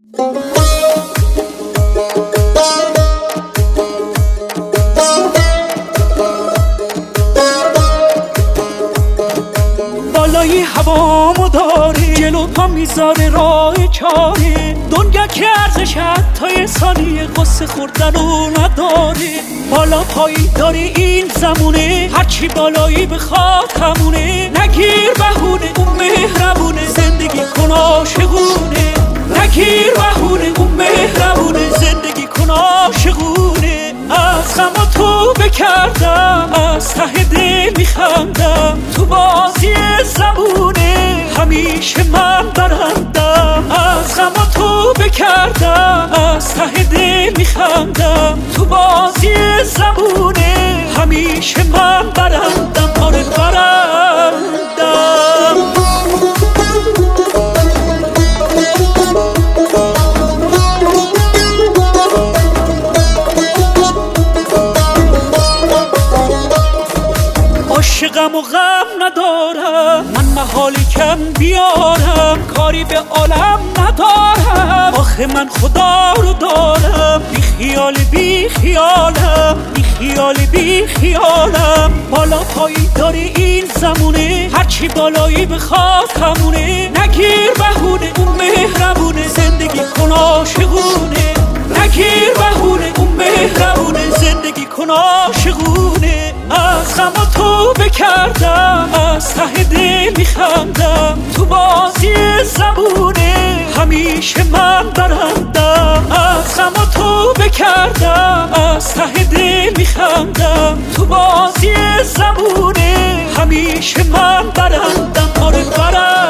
بالای هوامو داری، جلو پا میذاره راه چاری، دنیا که ارزش حتی ثانیه قصه خوردنو نداری. بالا پایی داری این زمونه، هرچی بالایی بخواد همونه. نگیر بهونه اون مهربونه، زندگی کن عاشقونه. نگیر بهونه اون مهربونه، زندگی کن عاشقونه. از غم و توبه کردم، از ته دل میخندم، تو بازی زمونه همیشه من برندم. از غم و توبه کردم، از ته دل میخندم، تو بازی زمونه همیشه من برندم. آره برندم. عاشقم و غم ندارم، من محالی کم بیارم، کاری به عالم ندارم. آخه من خدا رو دارم، بی خیال بی خیالم، بی خیال بی خیالم. بالا پایی داری این زمونه، هرچی بالایی بخواد همونه. نگیر بهونه اون مهربونه، زندگی کن عاشقونه. نگیر بهونه اون مهربونه، زندگی کن عاشقونه. از غم و توبه کردم، از ته دل میخندم، تو بازی زمونه همیشه من برندم. از غم و توبه کردم، از ته دل میخندم، تو بازی زمونه همیشه من برندم. آره برندم.